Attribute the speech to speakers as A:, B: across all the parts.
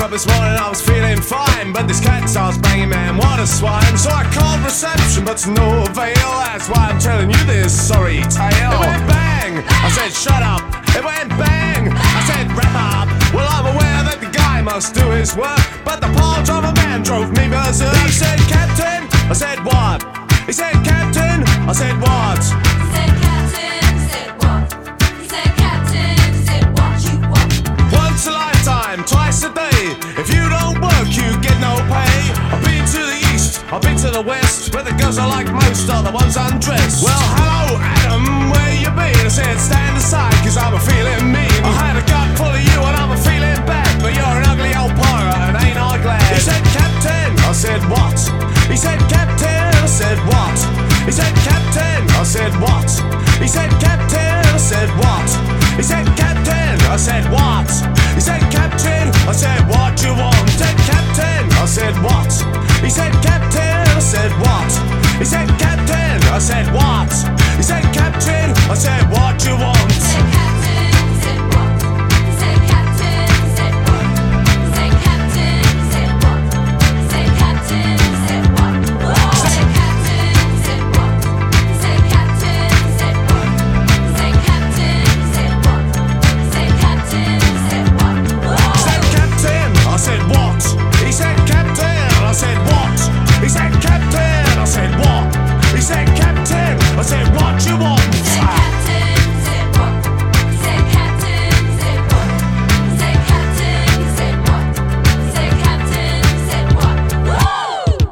A: up this morning, I was feeling fine, but this cat starts banging, man, what a swine. So I called reception, but to no avail. That's why I'm telling you this sorry tale. It went bang, I said shut up. It went bang, I said wrap up. Well, I'm aware that the guy must do his work, but the paw driver man drove me berserk. He said, Captain, I said what? He said, Captain, I said what?
B: He said, Captain, said what? He said, Captain, said what you want.
A: Once a lifetime, twice a day. If you don't work, you get no pay. I've been to the east, I've been to the west, where the girls I like most are the ones undressed. Well, hello, Adam, where you been? I said, stand aside, cause I'm a feeling mean. I had a gut full of you and I'm a feeling bad, but you're an ugly old pirate and ain't I glad. He said, Captain, I said, what? He said, Captain, I said, what? He said, Captain, I said, what? He said, Captain, I said, what? He said, Captain, I said, what? He said, Captain, I said, what you want? He said, Captain, I said, what? He said, Captain, I said, what? He said, Captain, I said, what? He said, Captain, I said, what you want?
B: He said, Captain, said what? He said, Captain, said what? He said, Captain, said what? He said, Captain, said what? He said, Captain, said what? He said, Captain, said what? He said, Captain, said what? He said, Captain, said what?
A: He said, Captain, I said, what? He said, Captain, I said, what? He said, Captain, I said, what? He said, Captain, I said, what you want?
B: He said, Captain, said what? He said, Captain, said what? He said, Captain, said what? He said, Captain, said what? Woo!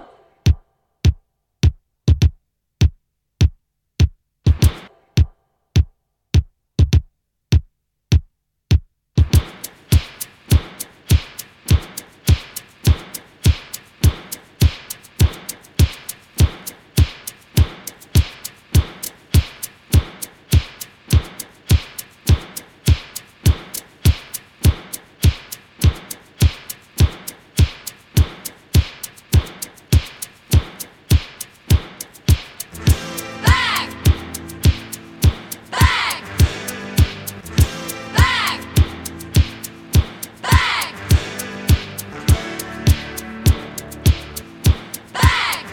B: Bang! Bang! Bang! Bang! Bang!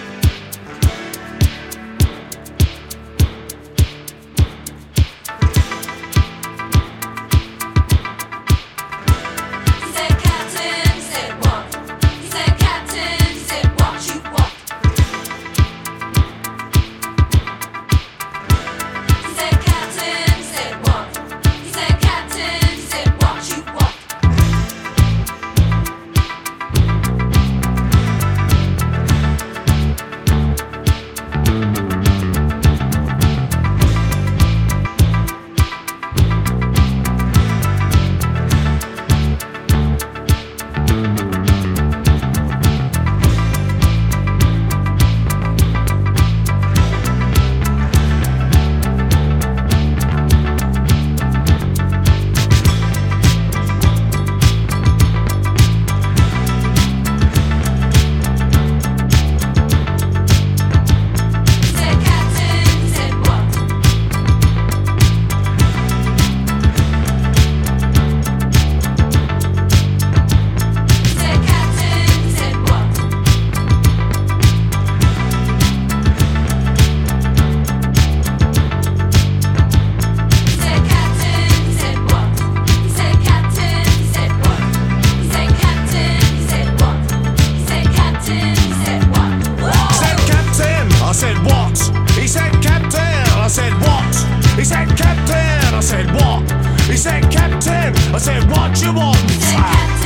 B: He said, Captain, said what? He said, Captain, said what you want. He said, Captain, said what? He said, Captain, said what you want. He said, Captain, said what? He said, Captain, said what? He said, Captain, said what? He said, Captain, said what? He said, Captain, said what? He said, Captain, said what?
A: He said, Captain, I said, what? He said, Captain, I said, what? He said, Captain, I said, what? He said, Captain, I said, what you want?
B: He said, Captain,